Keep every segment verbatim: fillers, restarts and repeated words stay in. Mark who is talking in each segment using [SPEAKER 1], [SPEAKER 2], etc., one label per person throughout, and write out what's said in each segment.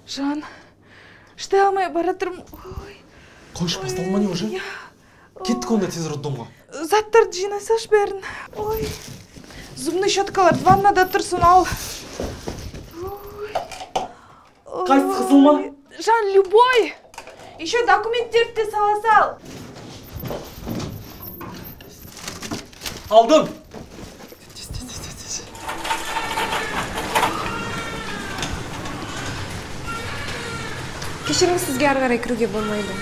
[SPEAKER 1] Жан, іштай алмай баратырмын.
[SPEAKER 2] Қойш, басталма не уже? Кеттік онда тез роддомға.
[SPEAKER 1] Заттарды жинасаш бәрін. Ой. Зубный щеткалар ваннада тұрсын ал.
[SPEAKER 2] Қайсы қызыл ма?
[SPEAKER 1] Жан, любой. Еще документтерді де сала сал.
[SPEAKER 2] Алдым.
[SPEAKER 3] Кешіріңіз, сізге ары қарай кіруге болмайды.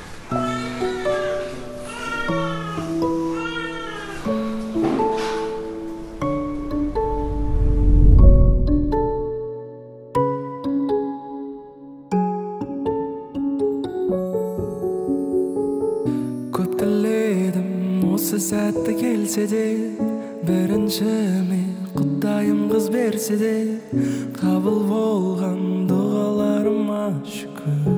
[SPEAKER 4] Көп тіледім осы сәтті келсе де, біріншіме құдайым қыз берсе де, қабыл болған дұғаларыма шүкір.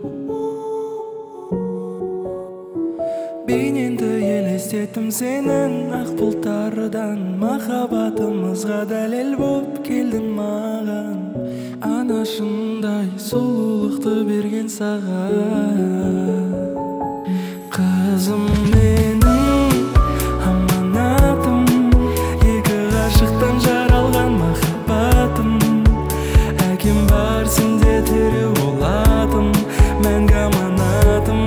[SPEAKER 4] Бейнеңді елестеттім сенің ақ бұлттардан, махаббатымызға дәлел боп келдің маған. Анашындай сұлулықты берген саған. Қызым менің аманатым, екі ғашықтан жаралған махаббатым. Әкем бар сенде тірі болатын, мәңгі аманатым.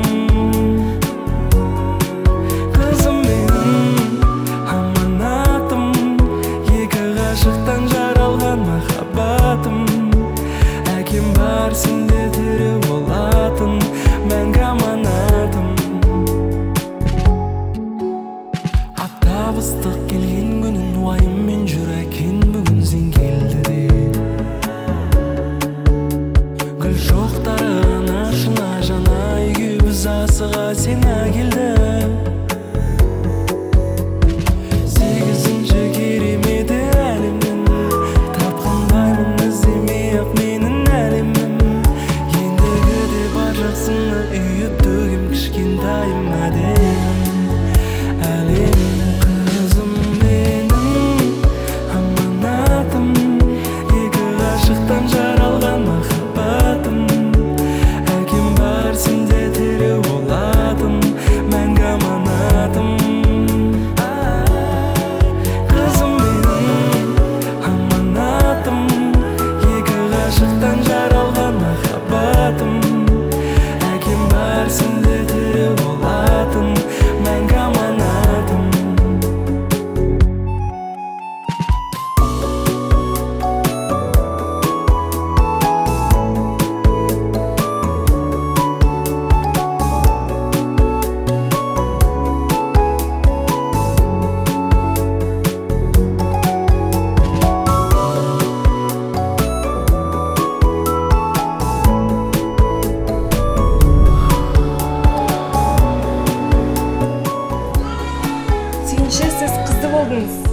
[SPEAKER 4] Қызым менің аманатым, екі ғашықтан жаралған махаббатым. Әкем бар сенде тірі болатын, мәңгі аманатым. Ыстық келген күнін уайыммен жүр әкең, бүгін сен келді де. Гүл жоқтары ашына жана үйге біз асыға сен әкелді. Сегізінші кереметі әлемнің, тапқандаймын іздемей-ақ менің әлемім. Ендігі де бар жақсыны үйіп төгем кішкентайым әдем. Әлем жаралған махаббатым. Әкем бар сенде тірі болатын, мәңгі аманатым. Қызым менің аманатым, екі ғашықтан жаралған махаббатым. Әкем бар сенде тірі болатын, мәңгі аманатым.
[SPEAKER 3] Сүйінші, сіз қызды болдыңыз.